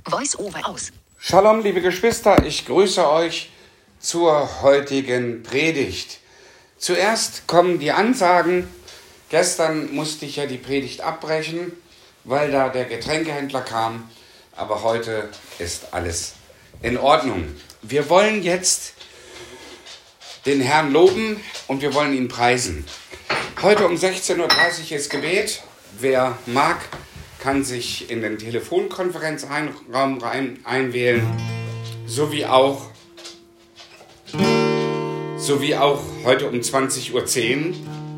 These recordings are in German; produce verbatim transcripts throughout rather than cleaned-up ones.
Voice-over aus. Shalom, liebe Geschwister, ich grüße euch zur heutigen Predigt. Zuerst kommen die Ansagen. Gestern musste ich ja die Predigt abbrechen, weil da der Getränkehändler kam. Aber heute ist alles in Ordnung. Wir wollen jetzt den Herrn loben und wir wollen ihn preisen. Heute um sechzehn Uhr dreißig ist Gebet. Wer mag, kann sich in den Telefonkonferenzraum rein einwählen, sowie auch, sowie auch heute um zwanzig Uhr zehn.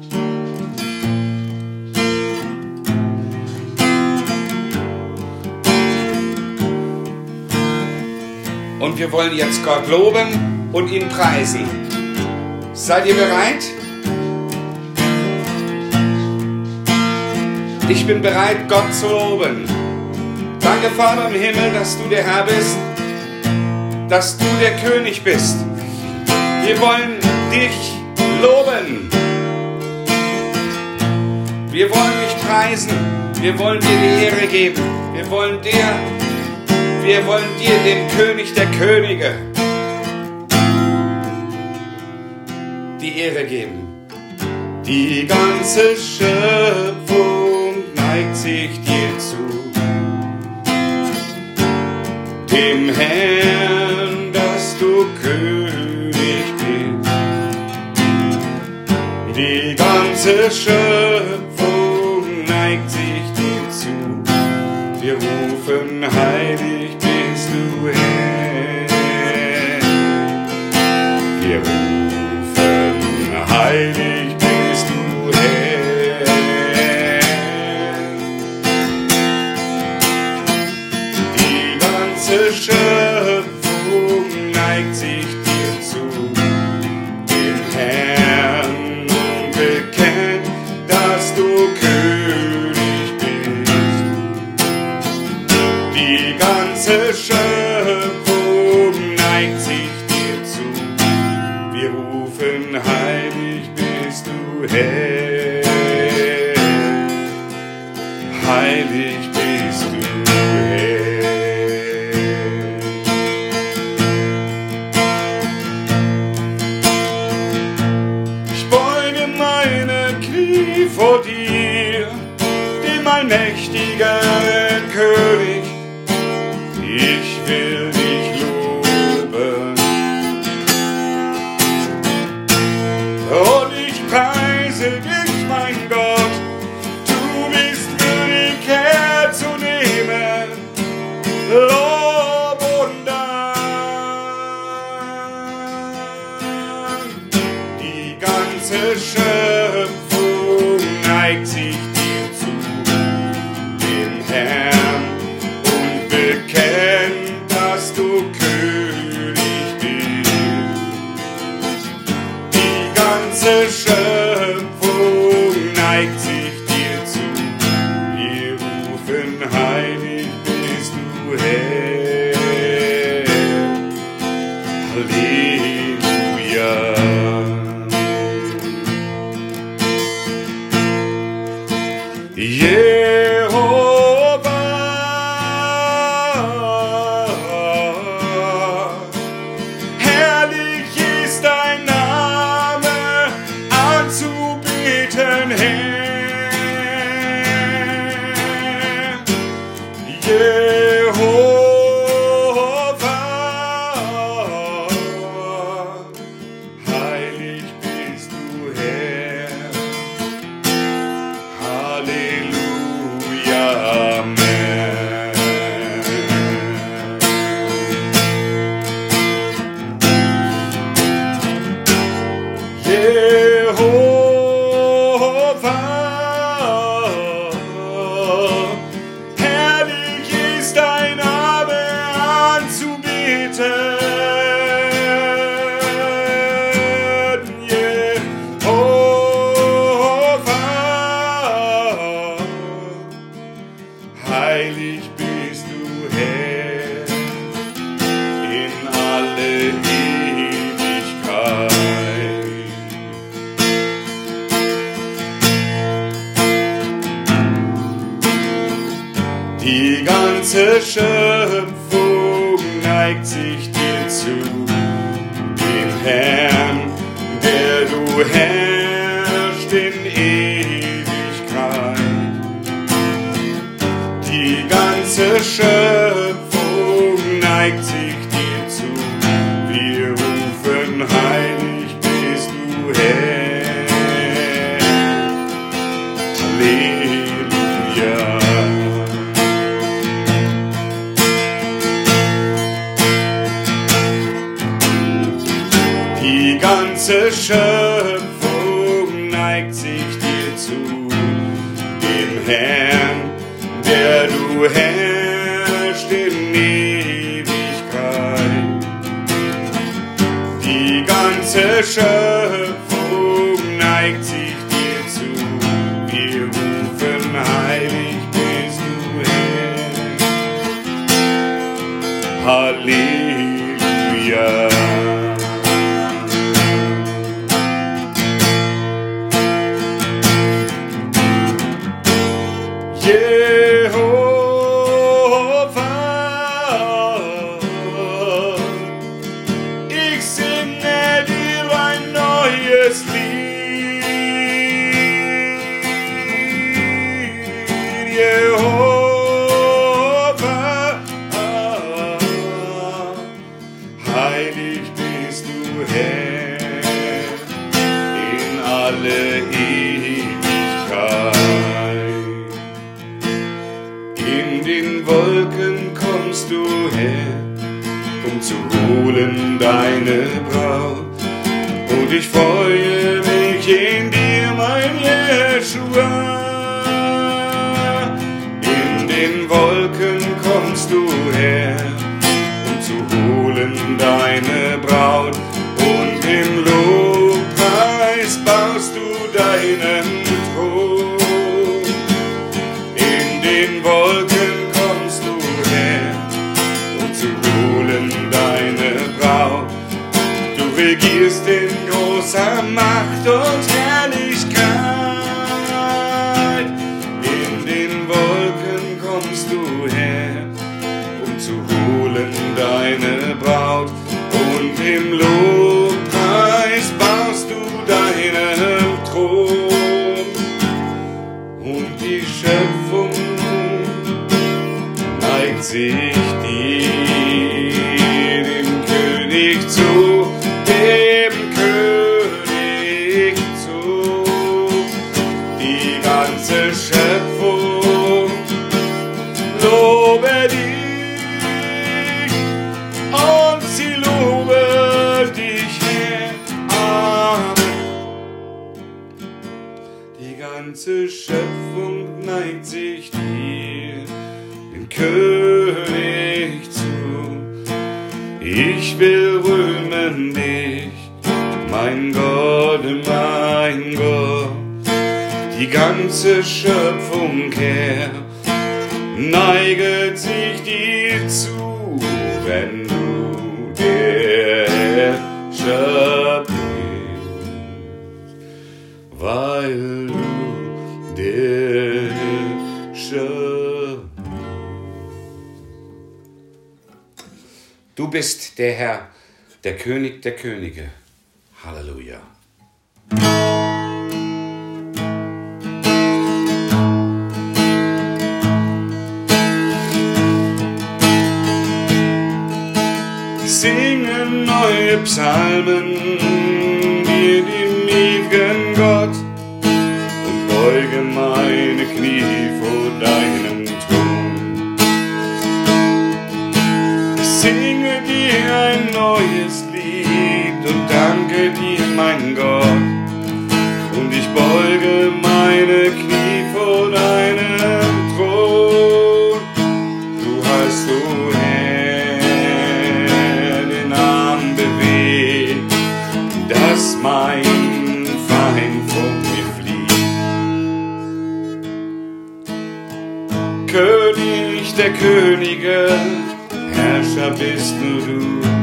Und wir wollen jetzt Gott loben und ihn preisen. Seid ihr bereit? Ich bin bereit, Gott zu loben. Danke, Vater im Himmel, dass du der Herr bist, dass du der König bist. Wir wollen dich loben. Wir wollen dich preisen. Wir wollen dir die Ehre geben. Wir wollen dir, wir wollen dir, dem König der Könige, die Ehre geben. Die ganze Schöpfung neigt sich dir zu, dem Herrn, dass du König bist. Die ganze Schöpfung neigt sich dir zu, wir rufen, heilig bist du Herr. Wir rufen, heilig bist du Herr. Die ganze Schöpfung neigt sich dir zu, dem Herrn bekennt, dass du König bist. Die ganze Schöpfung neigt sich dir zu, wir rufen, heilig bist du Herr. Heilig bist du Herr. Ich beuge meine Knie vor dir, dem allmächtigen König. Ich will dich loben und ich preise dich, mein Gott. Du bist würdig, Herr, zu nehmen Lob und Dank. Die ganze Schöpfung neigt sich dir zu, dem Herrn, und bekennt, dass du König bist. Die ganze Schöpfung neigt sich dir zu, wir rufen, heilig bist du Herr. Halleluja. Jehova, herrlich ist dein Name, anzubeten, Herr. Jehova, heilig bist du, Herr. Halleluja, Amen. Jehova, herrlich ist dein Name, anzubeten. Jehova, heilig bist du, Herr, in alle Ewigkeit. Die ganze ganze Schöpfung neigt sich dir zu, dem Herrn, der du herrschst in Ewigkeit. Die ganze Schöpfung neigt sich dir zu, wir rufen heilig bist du Herr. Halleluja. Die ganze Schöpfung neigt sich dir zu, dem Herrn, der du herrschst in Ewigkeit. Die ganze Schöpfung neigt sich dir zu, wir rufen heilig bist du Herr. Halleluja. Jehova, ich singe dir ein neues Lied. Jehova, heilig bist du Herr in alle Ewigkeit. In den Wolken kommst du her, um zu holen deine Braut. Und ich freue mich in dir, mein Jeschua. In den Wolken kommst du her, um zu holen deine Braut. Und im Lobpreis baust du deinen Thron. In den Wolken kommst du her, um zu holen deine Braut. Du regierst in großer Macht und Herrlichkeit. In den Wolken kommst du her, um zu holen deine Braut. Und im Lobpreis baust du deinen Thron. Und die Schöpfung neigt sich dir, dem König zu, dem König zu. Die ganze Schöpfung lobe dich und sie lobe dich, Herr. Amen. Die ganze Schöpfung neigt sich dir, dem König zu. Ich will rühmen dich, mein Gott, mein Gott. Die ganze Schöpfung, Herr, neiget sich dir zu, wenn du der Herrscher bist, weil du der Herrscher. Du bist der Herr, der König der Könige. Halleluja. Singen neue Psalmen dir, dem ewigen Gott, und beuge meine Knie vor deinem Thron. Singe dir ein neues Lied und danke dir, mein Gott, und ich beuge meine Knie vor deinem Thron. Du hast, o Herr, den Arm bewegt, dass mein Feind von mir flieht. König der Könige, Herrscher bist nur du.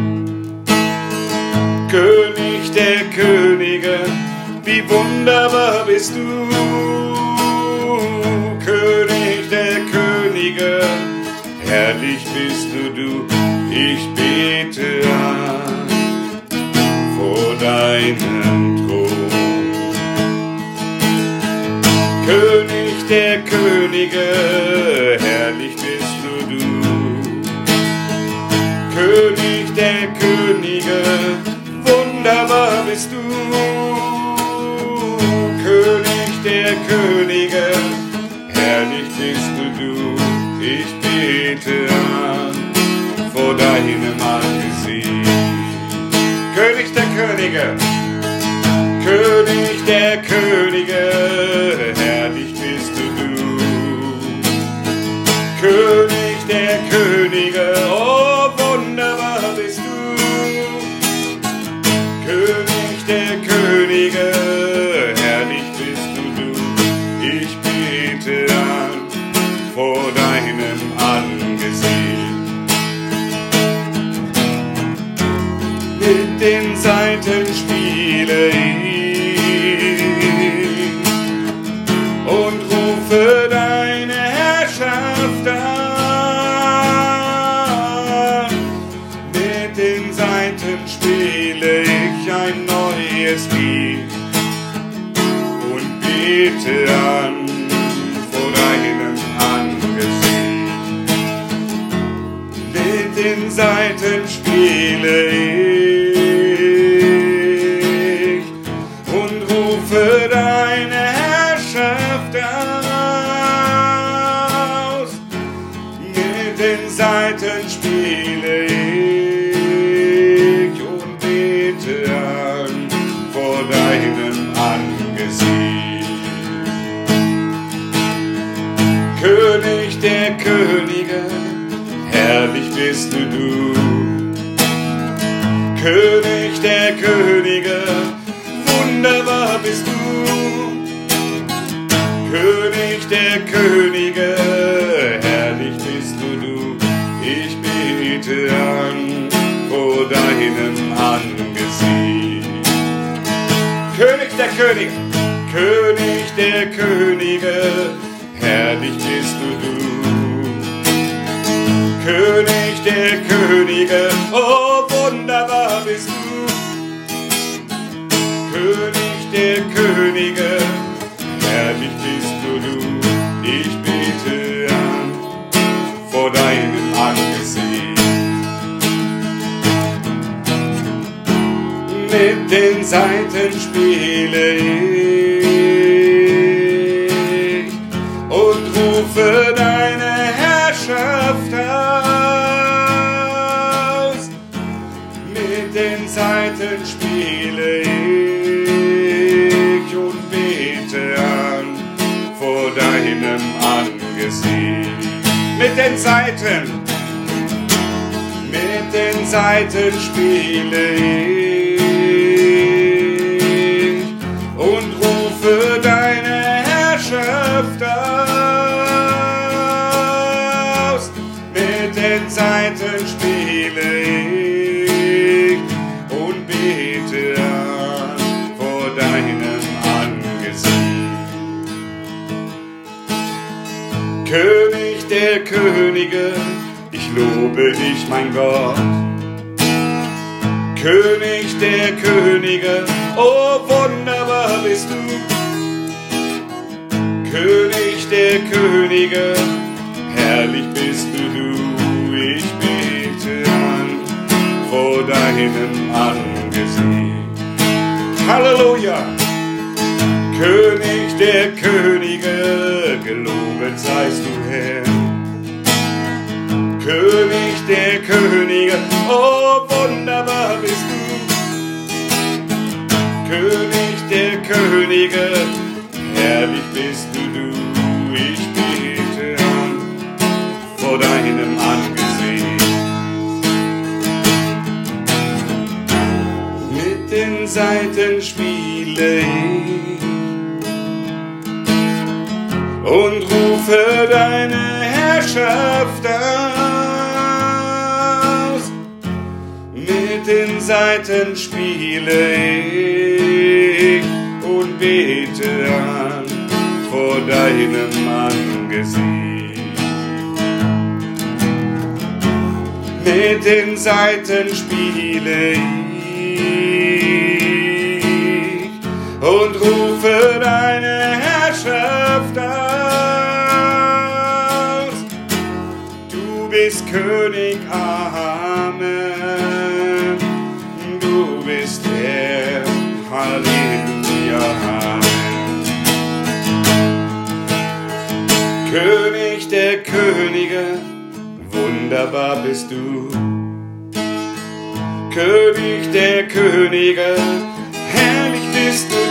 König der Könige, wie wunderbar bist du. König der Könige, herrlich bist du, du, ich bete an vor deinem Thron. König der Könige, herrlich bist du, du, König der Könige, wunderbar bist du, König der Könige, herrlich bist du, du, ich bete an vor deinem Angesicht. König der Könige, König der Könige, herrlich bist du, du, König der Könige, oh wunderbar bist du, König der Könige, herrlich bist du, du, ich bete an vor deinem Angesicht. Mit den Saiten spiele ich und rufe deine Herrschaft an. Mit den Saiten spiele ich ein neues Lied und bete an vor deinem Angesicht. Mit den Saiten spiele ich und rufe deine Herrschaft aus. Mit den Saiten spiele ich und bete an vor deinem Angesicht. König der Könige, herrlich bist du, du, König der Könige, wunderbar bist du, König der Könige, herrlich bist du, du, ich bete an vor deinem Angesicht. König der Könige, König der Könige, herrlich bist du, du, König der Könige, oh wunderbar bist du, König der Könige, herrlich bist du, du, ich bete an vor deinem Angesicht. Mit den Saiten spiele ich und rufe deine Herrschaft aus. Mit den Saiten spiele ich und bete an vor deinem Angesicht. Mit den Saiten, mit den Saiten spiele ich und rufe deine Herrschaft aus. Mit den Saiten spiele ich und bete an vor deinem Angesicht. König der Könige, ich lobe dich, mein Gott. König der Könige, oh wunderbar bist du. König der Könige, herrlich bist du, du, ich bete an vor deinem Angesicht. Halleluja! König der Könige, gelobet seist du, Herr. König der Könige, oh wunderbar bist du. König der Könige, herrlich bist du, du, ich bete an vor deinem Angesicht. Mit den Saiten spiele ich und rufe deine Herrschaft aus. Mit den Saiten spiele ich und bete an vor deinem Angesicht. mit den Saiten spiele ich und rufe deine Herrschaft aus. Du bist König, Amen. Du bist Herr, Halleluja, Amen. König der Könige, wunderbar bist du. König der Könige, herrlich bist du.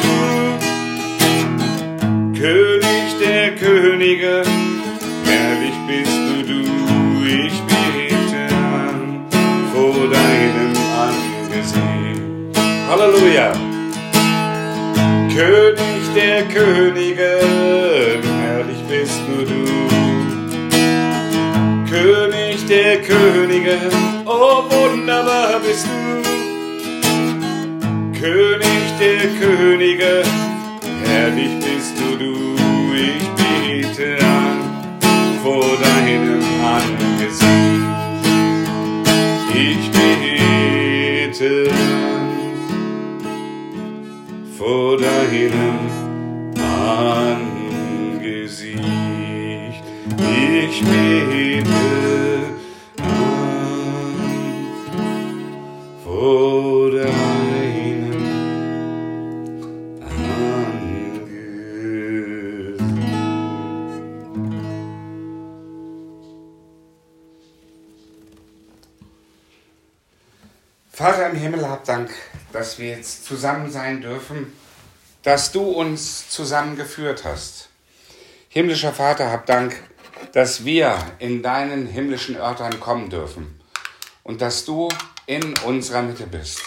König der Könige, herrlich bist du, du. Ich bete an vor deinem Angesicht. Halleluja. König der Könige, herrlich bist du, du. König der Könige, oh wunderbar bist du. König der Könige, herrlich bist du, du. Ich bete an vor deinem Angesicht. Ich bete an vor deinem Angesicht. Ich bete an vor deinem Angesicht. Vater im Himmel, hab Dank, dass wir jetzt zusammen sein dürfen, dass du uns zusammengeführt hast. Himmlischer Vater, hab Dank, dass wir in deinen himmlischen Örtern kommen dürfen und dass du in unserer Mitte bist.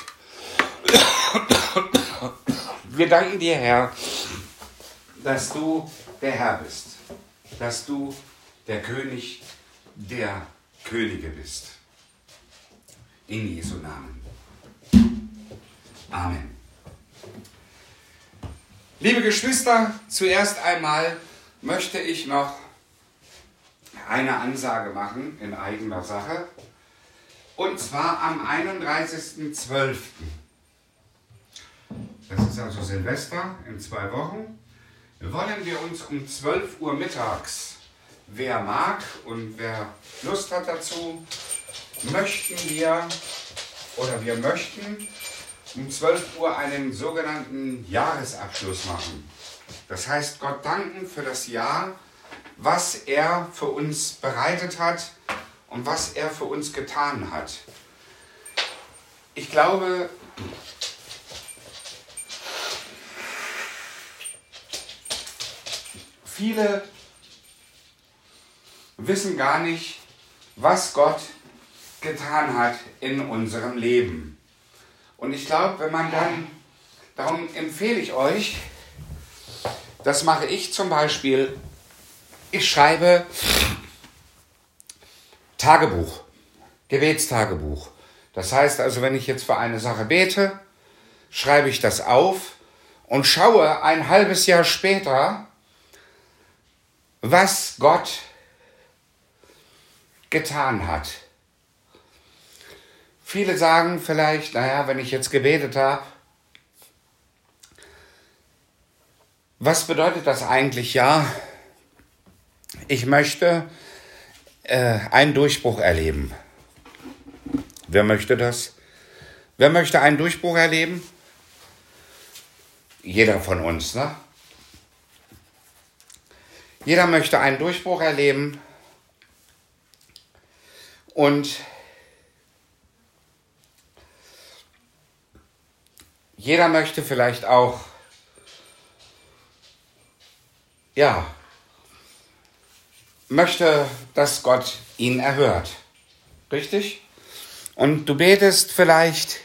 Wir danken dir, Herr, dass du der Herr bist, dass du der König der Könige bist. In Jesu Namen. Amen. Liebe Geschwister, zuerst einmal möchte ich noch eine Ansage machen in eigener Sache. Und zwar am einunddreißigsten zwölften Das ist also Silvester in zwei Wochen. Wollen wir uns um zwölf Uhr mittags, wer mag und wer Lust hat dazu, möchten wir oder wir möchten um zwölf Uhr einen sogenannten Jahresabschluss machen. Das heißt, Gott danken für das Jahr, was er für uns bereitet hat und was er für uns getan hat. Ich glaube, viele wissen gar nicht, was Gott getan hat in unserem Leben. Und ich glaube, wenn man dann, darum empfehle ich euch, das mache ich zum Beispiel, ich schreibe Tagebuch, Gebetstagebuch. Das heißt also, wenn ich jetzt für eine Sache bete, schreibe ich das auf und schaue ein halbes Jahr später, was Gott getan hat. Viele sagen vielleicht, naja, wenn ich jetzt gebetet habe, was bedeutet das eigentlich? Ja, ich möchte äh, einen Durchbruch erleben. Wer möchte das? Wer möchte einen Durchbruch erleben? Jeder von uns, ne? Jeder möchte einen Durchbruch erleben und jeder möchte vielleicht auch, ja, möchte, dass Gott ihn erhört. Richtig? Und du betest vielleicht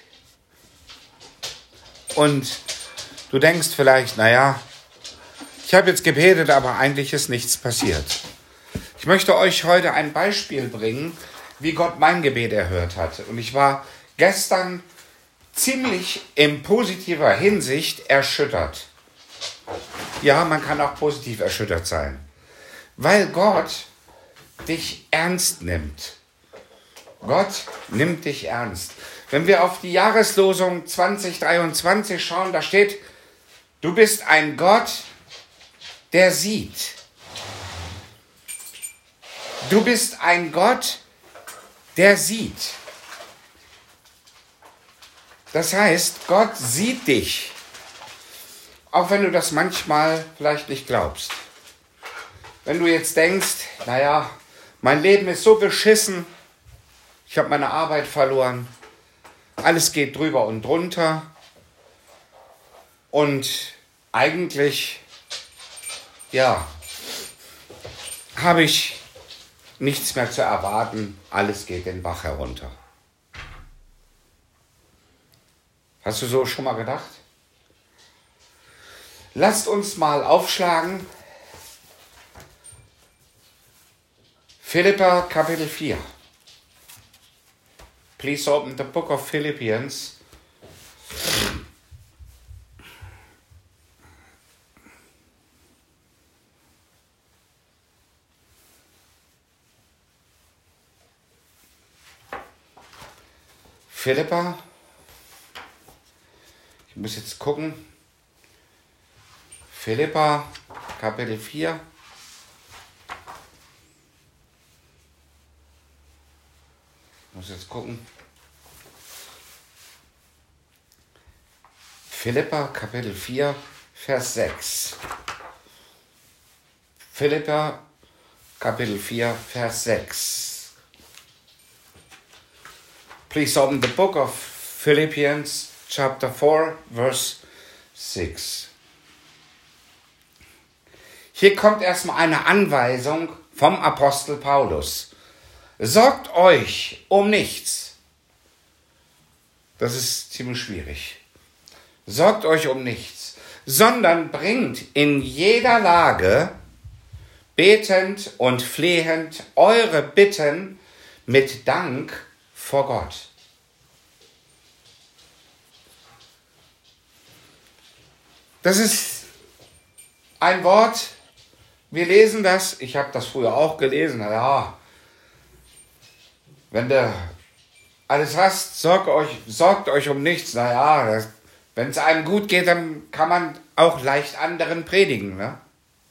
und du denkst vielleicht, naja, ich habe jetzt gebetet, aber eigentlich ist nichts passiert. Ich möchte euch heute ein Beispiel bringen, wie Gott mein Gebet erhört hat. Und ich war gestern ziemlich in positiver Hinsicht erschüttert. Ja, man kann auch positiv erschüttert sein. Weil Gott dich ernst nimmt. Gott nimmt dich ernst. Wenn wir auf die Jahreslosung zwanzig dreiundzwanzig schauen, da steht, du bist ein Gott, der sieht. Du bist ein Gott, der sieht. Das heißt, Gott sieht dich, auch wenn du das manchmal vielleicht nicht glaubst. Wenn du jetzt denkst, naja, mein Leben ist so beschissen, ich habe meine Arbeit verloren, alles geht drüber und drunter und eigentlich, ja, habe ich nichts mehr zu erwarten, alles geht den Bach herunter. Hast du so schon mal gedacht? Lasst uns mal aufschlagen. Philipper Kapitel vier. Please open the book of Philippians. Philipper. Ich muss jetzt gucken. Philipper Kapitel vier. Ich muss jetzt gucken. Philipper Kapitel vier, Vers sechs. Philipper Kapitel vier, Vers sechs. Please open the book of Philippians, chapter four, verse six. Hier kommt erstmal eine Anweisung vom Apostel Paulus. Sorgt euch um nichts. Das ist ziemlich schwierig. Sorgt euch um nichts, sondern bringt in jeder Lage betend und flehend eure Bitten mit Dank vor Gott. Das ist ein Wort, wir lesen das, ich habe das früher auch gelesen, ja, wenn du alles hast, sorgt euch, sorgt euch um nichts, naja, wenn es einem gut geht, dann kann man auch leicht anderen predigen, ne?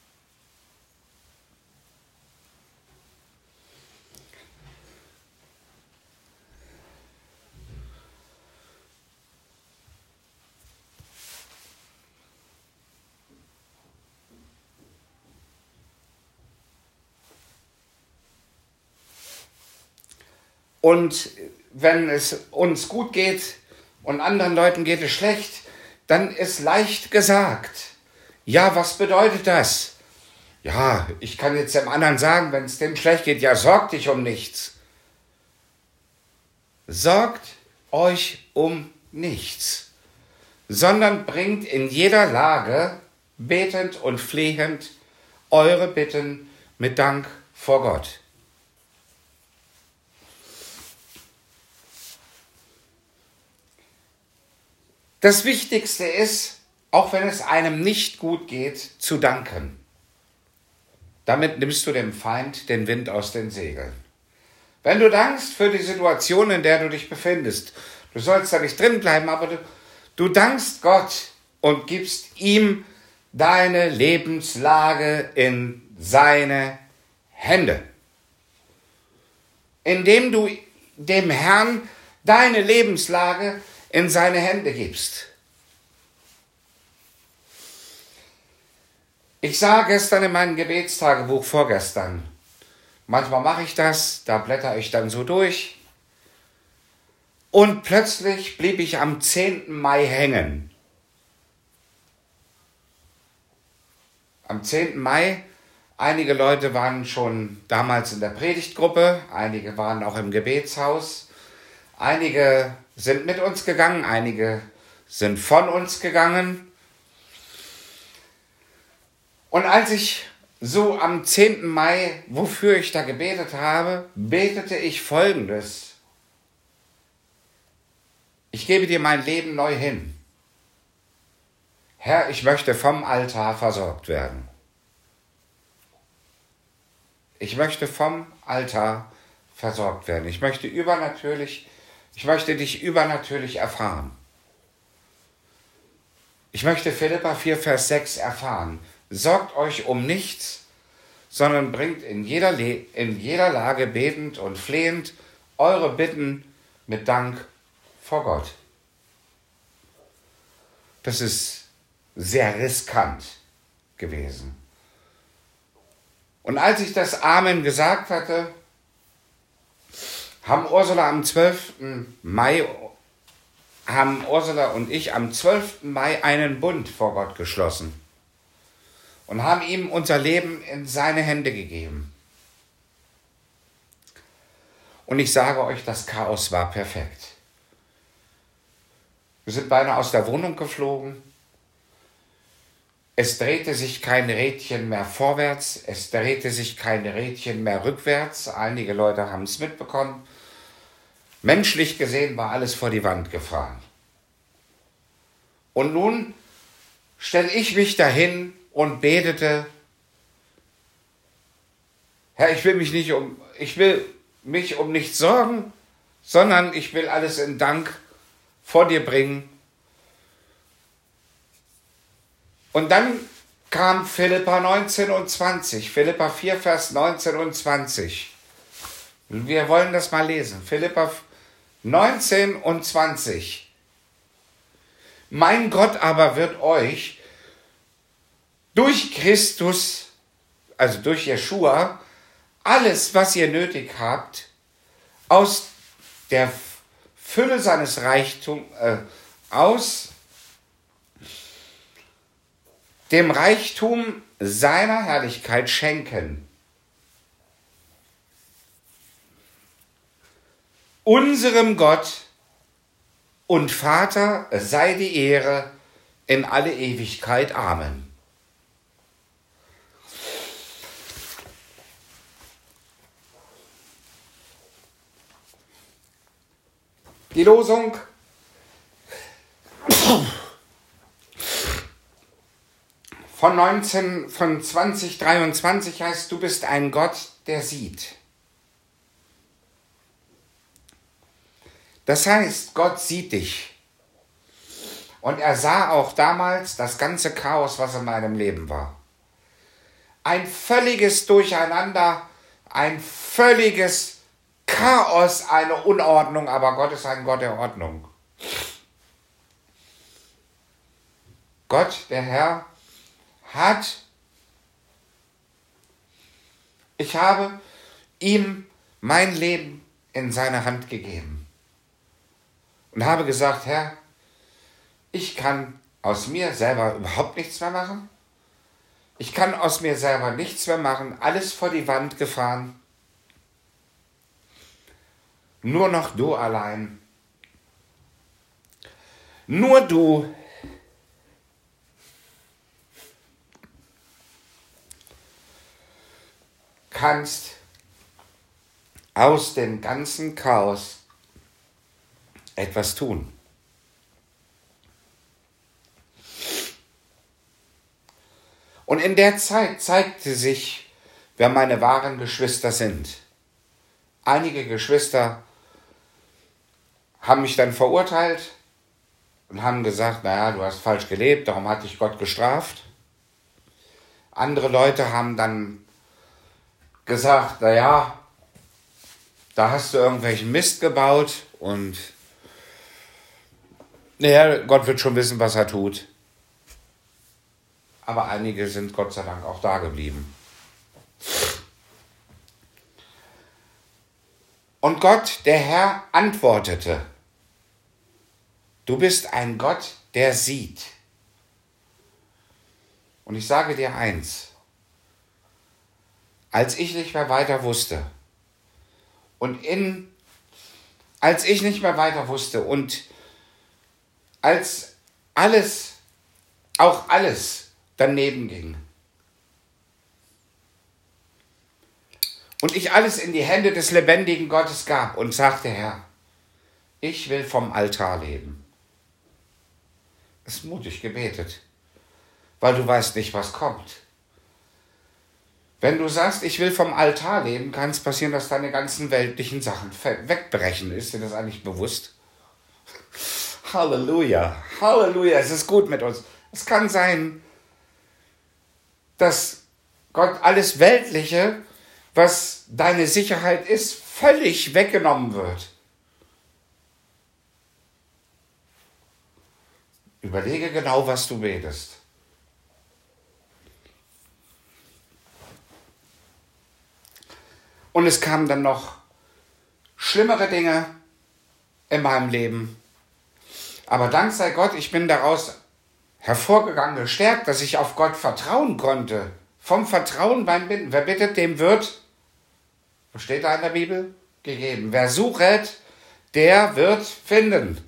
Und wenn es uns gut geht und anderen Leuten geht es schlecht, dann ist leicht gesagt. Ja, was bedeutet das? Ja, ich kann jetzt dem anderen sagen, wenn es dem schlecht geht, ja, sorgt dich um nichts. Sorgt euch um nichts, sondern bringt in jeder Lage, betend und flehend, eure Bitten mit Dank vor Gott. Das Wichtigste ist, auch wenn es einem nicht gut geht, zu danken. Damit nimmst du dem Feind den Wind aus den Segeln. Wenn du dankst für die Situation, in der du dich befindest, du sollst da nicht drin bleiben, aber du, du dankst Gott und gibst ihm deine Lebenslage in seine Hände. Indem du dem Herrn deine Lebenslage in seine Hände gibst. Ich sah gestern in meinem Gebetstagebuch, vorgestern, manchmal mache ich das, da blätter ich dann so durch und plötzlich blieb ich am zehnten Mai hängen. Am zehnten Mai, einige Leute waren schon damals in der Predigtgruppe, einige waren auch im Gebetshaus, einige sind mit uns gegangen, einige sind von uns gegangen. Und als ich so am zehnten Mai, wofür ich da gebetet habe, betete ich Folgendes. Ich gebe dir mein Leben neu hin. Herr, ich möchte vom Altar versorgt werden. Ich möchte vom Altar versorgt werden. Ich möchte übernatürlich, ich möchte dich übernatürlich erfahren. Ich möchte Philipper vier, Vers sechs erfahren. Sorgt euch um nichts, sondern bringt in jeder, Le- in jeder Lage betend und flehend eure Bitten mit Dank vor Gott. Das ist sehr riskant gewesen. Und als ich das Amen gesagt hatte, haben Ursula am zwölften Mai, haben Ursula und ich am zwölften Mai einen Bund vor Gott geschlossen und haben ihm unser Leben in seine Hände gegeben. Und ich sage euch, das Chaos war perfekt. Wir sind beinahe aus der Wohnung geflogen. Es drehte sich kein Rädchen mehr vorwärts, es drehte sich kein Rädchen mehr rückwärts. Einige Leute haben es mitbekommen. Menschlich gesehen war alles vor die Wand gefahren. Und nun stelle ich mich dahin und betete, Herr, ich will mich nicht um, ich will mich um nichts sorgen, sondern ich will alles in Dank vor dir bringen. Und dann kam Philipper neunzehn und zwanzig, Philipper vier, Vers neunzehn und zwanzig. Wir wollen das mal lesen. Philipper neunzehn und zwanzig. Mein Gott aber wird euch durch Christus, also durch Jeschua, alles, was ihr nötig habt, aus der Fülle seines Reichtums, äh, aus dem Reichtum seiner Herrlichkeit schenken. Unserem Gott und Vater sei die Ehre in alle Ewigkeit. Amen. Die Losung von neunzehn, von zwanzig dreiundzwanzig heißt, du bist ein Gott, der sieht. Das heißt, Gott sieht dich. Und er sah auch damals das ganze Chaos, was in meinem Leben war. Ein völliges Durcheinander, ein völliges Chaos, eine Unordnung, aber Gott ist ein Gott der Ordnung. Gott, der Herr, hat, ich habe ihm mein Leben in seine Hand gegeben und habe gesagt, Herr, ich kann aus mir selber überhaupt nichts mehr machen. Ich kann aus mir selber nichts mehr machen, alles vor die Wand gefahren. Nur noch du allein. Nur du. Kannst aus dem ganzen Chaos etwas tun. Und in der Zeit zeigte sich, wer meine wahren Geschwister sind. Einige Geschwister haben mich dann verurteilt und haben gesagt, naja, du hast falsch gelebt, darum hat dich Gott gestraft. Andere Leute haben dann gesagt, naja, da hast du irgendwelchen Mist gebaut und naja, Gott wird schon wissen, was er tut. Aber einige sind Gott sei Dank auch da geblieben. Und Gott, der Herr, antwortete, du bist ein Gott, der sieht. Und ich sage dir eins, als ich nicht mehr weiter wusste und in, als ich nicht mehr weiter wusste und als alles, auch alles daneben ging und ich alles in die Hände des lebendigen Gottes gab und sagte, Herr, ich will vom Altar leben. Das ist mutig gebetet, weil du weißt nicht, was kommt. Wenn du sagst, ich will vom Altar leben, kann es passieren, dass deine ganzen weltlichen Sachen wegbrechen. Ist dir das eigentlich bewusst? Halleluja, Halleluja, es ist gut mit uns. Es kann sein, dass Gott alles Weltliche, was deine Sicherheit ist, völlig weggenommen wird. Überlege genau, was du betest. Und es kamen dann noch schlimmere Dinge in meinem Leben. Aber dank sei Gott, ich bin daraus hervorgegangen, gestärkt, dass ich auf Gott vertrauen konnte. Vom Vertrauen beim Bitten. Wer bittet, dem wird, was steht da in der Bibel? Gegeben. Wer suchet, der wird finden.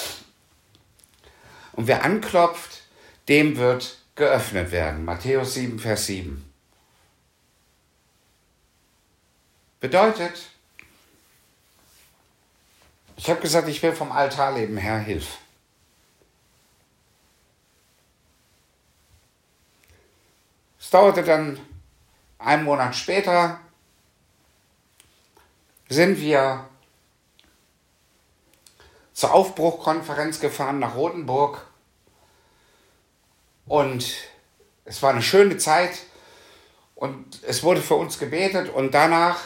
Und wer anklopft, dem wird geöffnet werden. Matthäus sieben, Vers sieben. Bedeutet, ich habe gesagt, ich will vom Altar leben, Herr, hilf. Es dauerte dann einen Monat später, sind wir zur Aufbruchkonferenz gefahren nach Rotenburg und es war eine schöne Zeit und es wurde für uns gebetet und danach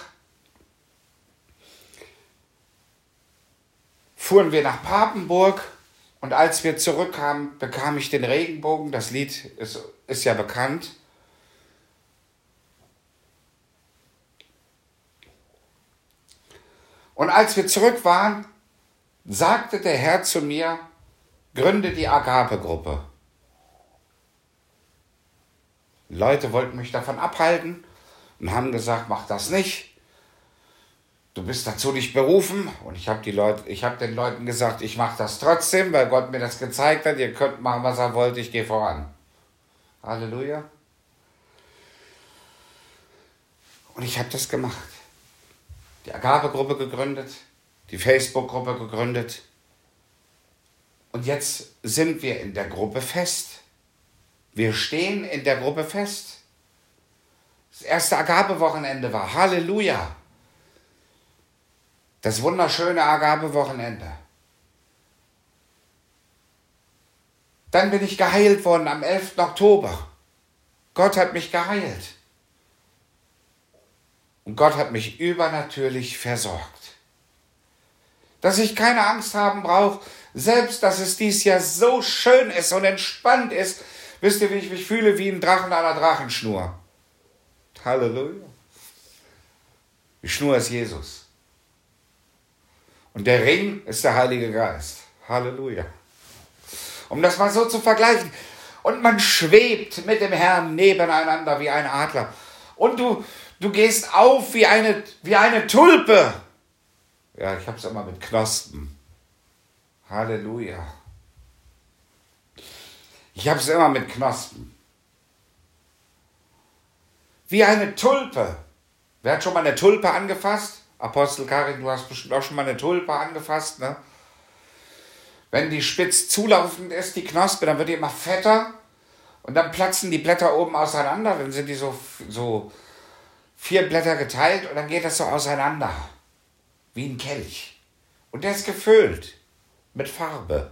fuhren wir nach Papenburg und als wir zurückkamen, bekam ich den Regenbogen. Das Lied ist, ist ja bekannt. Und als wir zurück waren, sagte der Herr zu mir, gründe die Agape-Gruppe. Leute wollten mich davon abhalten und haben gesagt, mach das nicht. Du bist dazu nicht berufen. Und ich habe die Leute, ich habe den Leuten gesagt, ich mache das trotzdem, weil Gott mir das gezeigt hat. Ihr könnt machen, was ihr wollt, ich gehe voran. Halleluja. Und ich habe das gemacht. Die Agape-Gruppe gegründet, die Facebook-Gruppe gegründet. Und jetzt sind wir in der Gruppe fest. Wir stehen in der Gruppe fest. Das erste Agape-Wochenende war Halleluja. Das wunderschöne Agape-Wochenende. Dann bin ich geheilt worden am elften Oktober. Gott hat mich geheilt. Und Gott hat mich übernatürlich versorgt. Dass ich keine Angst haben brauche, selbst dass es dies Jahr so schön ist und entspannt ist. Wisst ihr, wie ich mich fühle? Wie ein Drachen an einer Drachenschnur. Halleluja. Die Schnur ist Jesus. Und der Ring ist der Heilige Geist. Halleluja. Um das mal so zu vergleichen. Und man schwebt mit dem Herrn nebeneinander wie ein Adler. Und du, du gehst auf wie eine, wie eine Tulpe. Ja, ich habe es immer mit Knospen. Halleluja. Ich habe es immer mit Knospen. Wie eine Tulpe. Wer hat schon mal eine Tulpe angefasst? Apostel Karin, du hast bestimmt auch schon mal eine Tulpe angefasst, ne? Wenn die spitz zulaufend ist, die Knospe, dann wird die immer fetter und dann platzen die Blätter oben auseinander, dann sind die so, so vier Blätter geteilt und dann geht das so auseinander, wie ein Kelch. Und der ist gefüllt mit Farbe.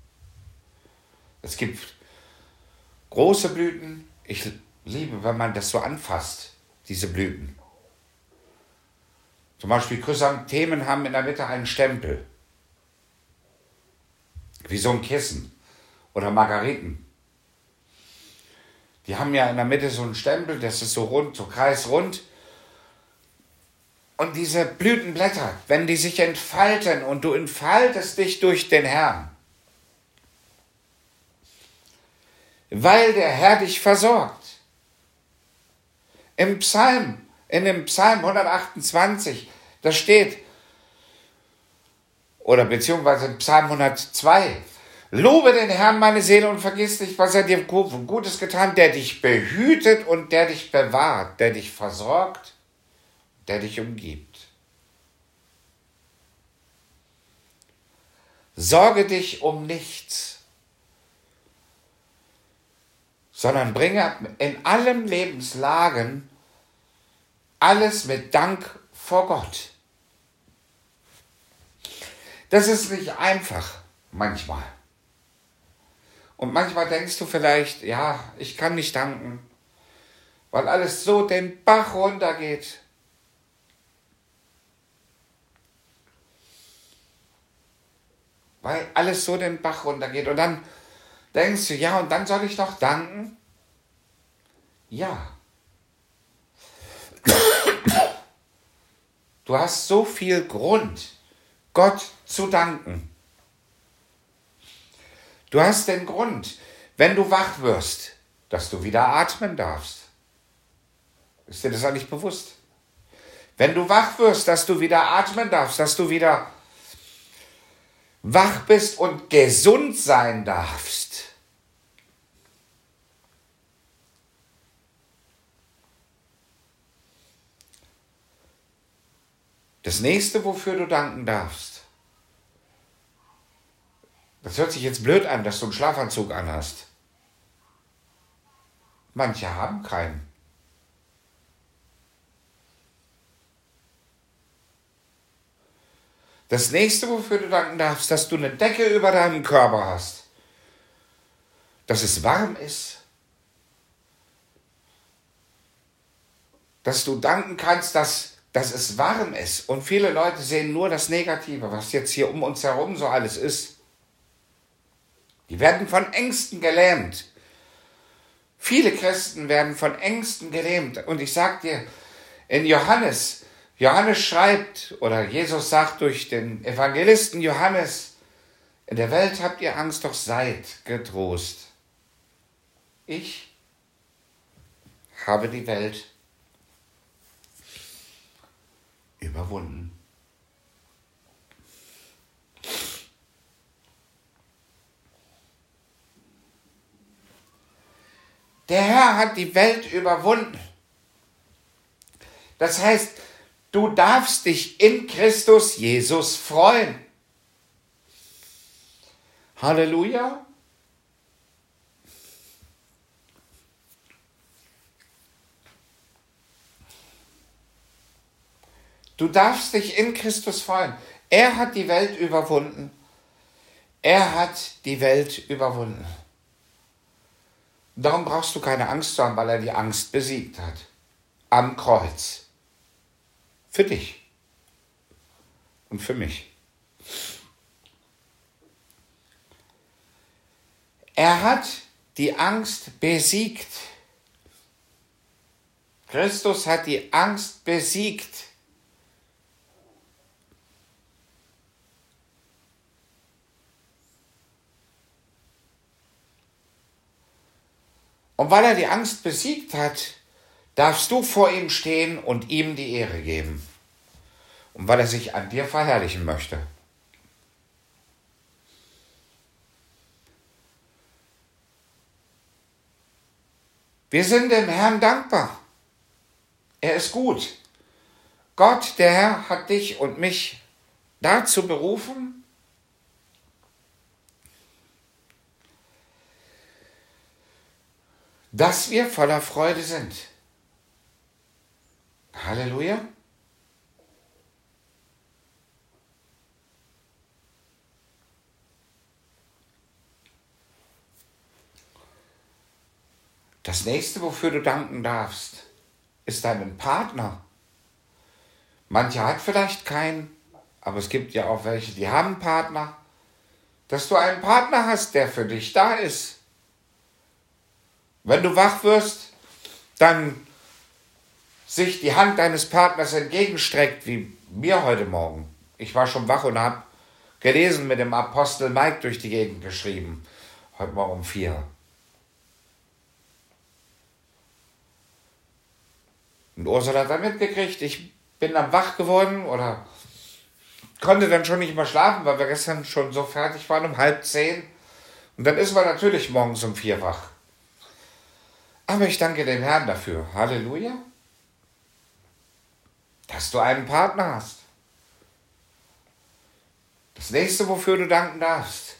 Es gibt große Blüten, ich liebe, wenn man das so anfasst, diese Blüten. Zum Beispiel Chrysanthemen haben in der Mitte einen Stempel. Wie so ein Kissen. Oder Margariten. Die haben ja in der Mitte so einen Stempel, das ist so rund, so kreisrund. Und diese Blütenblätter, wenn die sich entfalten und du entfaltest dich durch den Herrn, weil der Herr dich versorgt. Im Psalm, in dem Psalm hundertachtundzwanzig, da steht, oder beziehungsweise im Psalm hundertzwei, lobe den Herrn, meine Seele, und vergiss nicht, was er dir Gutes getan, der dich behütet und der dich bewahrt, der dich versorgt, der dich umgibt. Sorge dich um nichts, sondern bringe in allen Lebenslagen alles mit Dank vor Gott. Das ist nicht einfach, manchmal. Und manchmal denkst du vielleicht, ja, ich kann nicht danken, weil alles so den Bach runtergeht. Weil alles so den Bach runtergeht. Und dann denkst du, ja, und dann soll ich noch danken? Ja. Du hast so viel Grund, Gott zu danken. Du hast den Grund, wenn du wach wirst, dass du wieder atmen darfst. Ist dir das eigentlich bewusst? Wenn du wach wirst, dass du wieder atmen darfst, dass du wieder wach bist und gesund sein darfst. Das nächste, wofür du danken darfst, das hört sich jetzt blöd an, dass du einen Schlafanzug anhast. Manche haben keinen. Das nächste, wofür du danken darfst, dass du eine Decke über deinem Körper hast. Dass es warm ist. Dass du danken kannst, dass, dass es warm ist. Und viele Leute sehen nur das Negative, was jetzt hier um uns herum so alles ist. Die werden von Ängsten gelähmt. Viele Christen werden von Ängsten gelähmt. Und ich sag dir, in Johannes, Johannes schreibt, oder Jesus sagt durch den Evangelisten Johannes, in der Welt habt ihr Angst, doch seid getrost. Ich habe die Welt überwunden. Der Herr hat die Welt überwunden. Das heißt, du darfst dich in Christus Jesus freuen. Halleluja. Du darfst dich in Christus freuen. Er hat die Welt überwunden. Er hat die Welt überwunden. Darum brauchst du keine Angst zu haben, weil er die Angst besiegt hat. Am Kreuz. Für dich. Und für mich. Er hat die Angst besiegt. Christus hat die Angst besiegt. Und weil er die Angst besiegt hat, darfst du vor ihm stehen und ihm die Ehre geben. Und weil er sich an dir verherrlichen möchte. Wir sind dem Herrn dankbar. Er ist gut. Gott, der Herr, hat dich und mich dazu berufen, dass wir voller Freude sind. Halleluja. Das nächste, wofür du danken darfst, ist deinen Partner. Manche hat vielleicht keinen, aber es gibt ja auch welche, die haben Partner. Dass du einen Partner hast, der für dich da ist. Wenn du wach wirst, dann sich die Hand deines Partners entgegenstreckt, wie mir heute Morgen. Ich war schon wach und habe gelesen, mit dem Apostel Mike durch die Gegend geschrieben. Heute Morgen um vier. Und Ursula hat dann mitgekriegt, ich bin dann wach geworden oder konnte dann schon nicht mehr schlafen, weil wir gestern schon so fertig waren, um halb zehn. Und dann ist man natürlich morgens um vier wach. Aber ich danke dem Herrn dafür. Halleluja. Dass du einen Partner hast. Das nächste, wofür du danken darfst.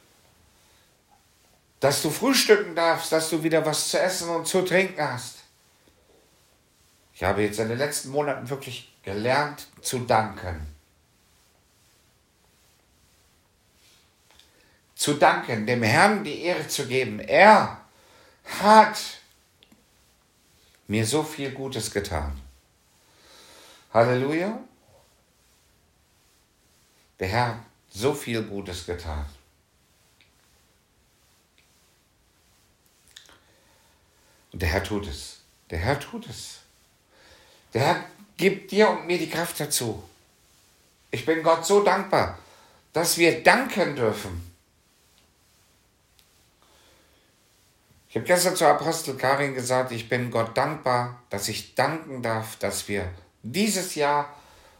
Dass du frühstücken darfst, dass du wieder was zu essen und zu trinken hast. Ich habe jetzt in den letzten Monaten wirklich gelernt zu danken. Zu danken, dem Herrn die Ehre zu geben. Er hat mir so viel Gutes getan. Halleluja. Der Herr hat so viel Gutes getan. Und der Herr tut es. Der Herr tut es. Der Herr gibt dir und mir die Kraft dazu. Ich bin Gott so dankbar, dass wir danken dürfen. Ich habe gestern zur Apostel Karin gesagt, ich bin Gott dankbar, dass ich danken darf, dass wir dieses Jahr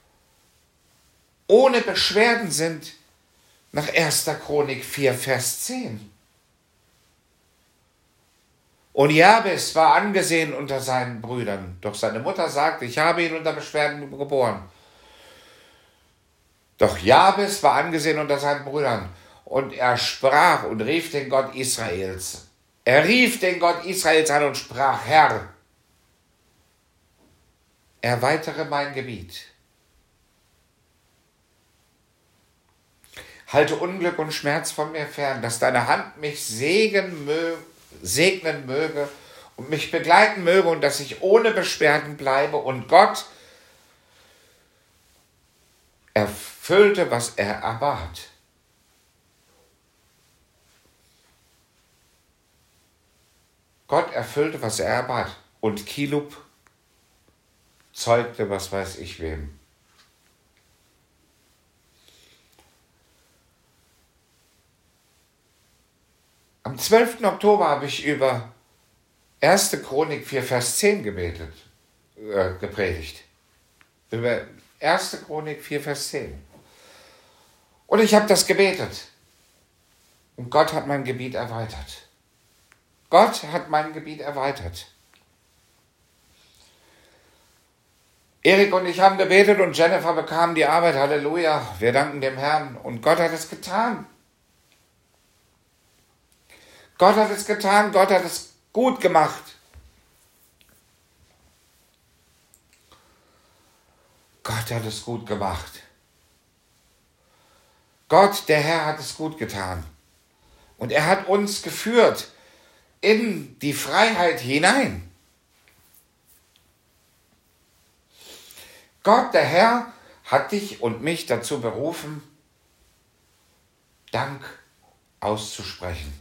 ohne Beschwerden sind, nach erster Chronik vier, Vers zehn. Und Jabes war angesehen unter seinen Brüdern, doch seine Mutter sagte, ich habe ihn unter Beschwerden geboren. Doch Jabes war angesehen unter seinen Brüdern, und er sprach und rief den Gott Israels. Er rief den Gott Israels an und sprach, Herr, erweitere mein Gebiet. Halte Unglück und Schmerz von mir fern, dass deine Hand mich segnen möge, segnen möge und mich begleiten möge und dass ich ohne Beschwerden bleibe. Und Gott erfüllte, was er erbat. Gott erfüllte, was er erbat. Und Kilub zeugte, was weiß ich wem. Am zwölften Oktober habe ich über erste Chronik vier, Vers zehn gebetet, äh, gepredigt. Über erste Chronik vier, Vers zehn. Und ich habe das gebetet. Und Gott hat mein Gebiet erweitert. Gott hat mein Gebiet erweitert. Erik und ich haben gebetet und Jennifer bekam die Arbeit. Halleluja. Wir danken dem Herrn. Und Gott hat es getan. Gott hat es getan. Gott hat es gut gemacht. Gott hat es gut gemacht. Gott, der Herr, hat es gut getan. Und er hat uns geführt in die Freiheit hinein. Gott, der Herr, hat dich und mich dazu berufen, Dank auszusprechen.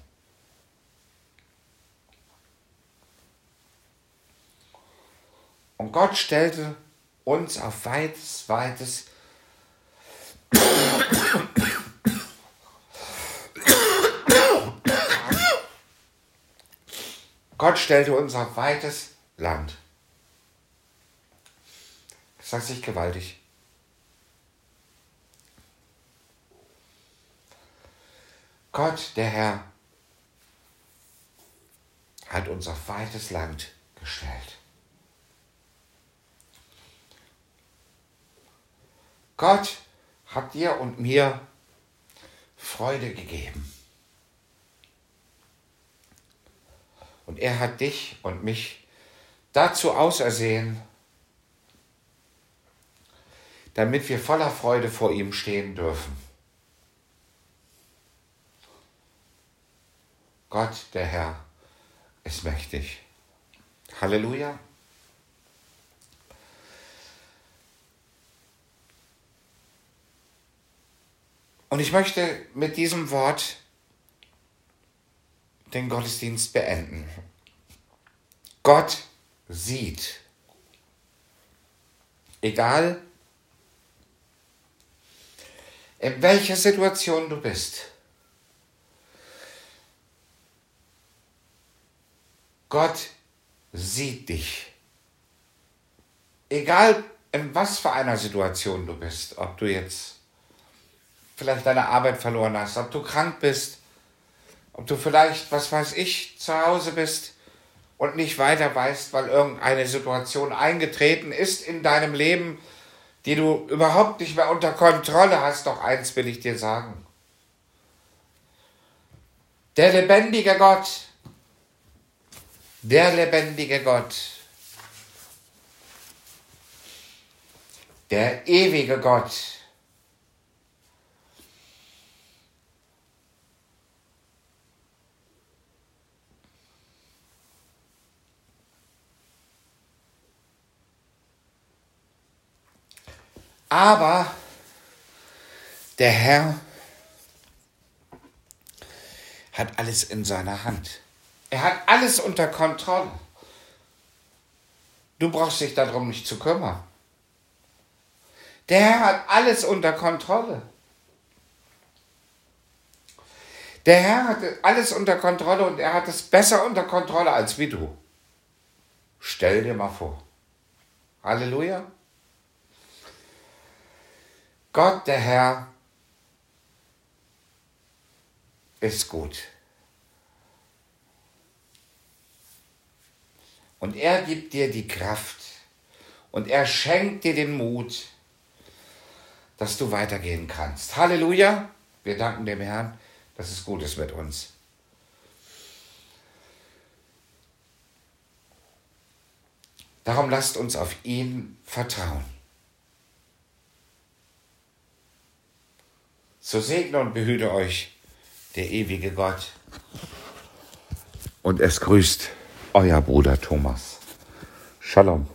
Und Gott stellte uns auf weites, weites Gott stellte uns auf weites Land. Das sagt sich gewaltig. Gott, der Herr, hat uns auf weites Land gestellt. Gott hat dir und mir Freude gegeben. Und er hat dich und mich dazu ausersehen, damit wir voller Freude vor ihm stehen dürfen. Gott, der Herr, ist mächtig. Halleluja. Und ich möchte mit diesem Wort den Gottesdienst beenden. Gott sieht. Egal, in welcher Situation du bist. Gott sieht dich. Egal, in was für einer Situation du bist. Ob du jetzt vielleicht deine Arbeit verloren hast, ob du krank bist, ob du vielleicht, was weiß ich, zu Hause bist und nicht weiter weißt, weil irgendeine Situation eingetreten ist in deinem Leben, die du überhaupt nicht mehr unter Kontrolle hast. Doch eins will ich dir sagen. Der lebendige Gott, der lebendige Gott der ewige Gott. Aber der Herr hat alles in seiner Hand. Er hat alles unter Kontrolle. Du brauchst dich darum nicht zu kümmern. Der Herr hat alles unter Kontrolle. Der Herr hat alles unter Kontrolle und er hat es besser unter Kontrolle als wie du. Stell dir mal vor. Halleluja. Gott, der Herr, ist gut. Und er gibt dir die Kraft und er schenkt dir den Mut, dass du weitergehen kannst. Halleluja. Wir danken dem Herrn, dass es gut ist mit uns. Darum lasst uns auf ihn vertrauen. So segne und behüte euch der ewige Gott. Und es grüßt euer Bruder Thomas. Shalom.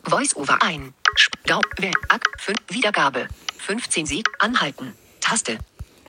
Voice-over ein. Stau. Wer. Ak. fünf. Wiedergabe. fünfzehn Sieg. Anhalten. Taste.